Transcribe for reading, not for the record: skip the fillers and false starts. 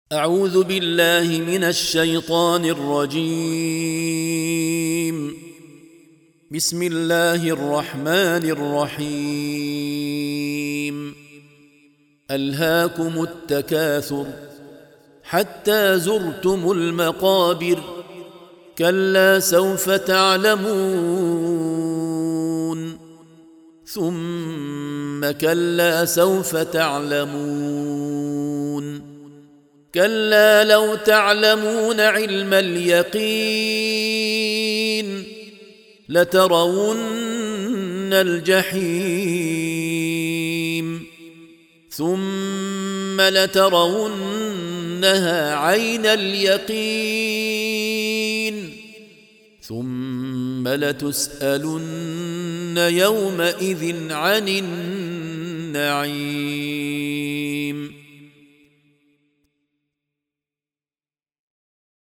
أعوذ بالله من الشيطان الرجيم. بسم الله الرحمن الرحيم. ألهاكم التكاثر حتى زرتم المقابر، كلا سوف تعلمون ثم كلا سوف تعلمون، كلا لو تعلمون علم اليقين لترون الجحيم ثم لترونها عين اليقين ثم لتسألن يومئذ عن النعيم.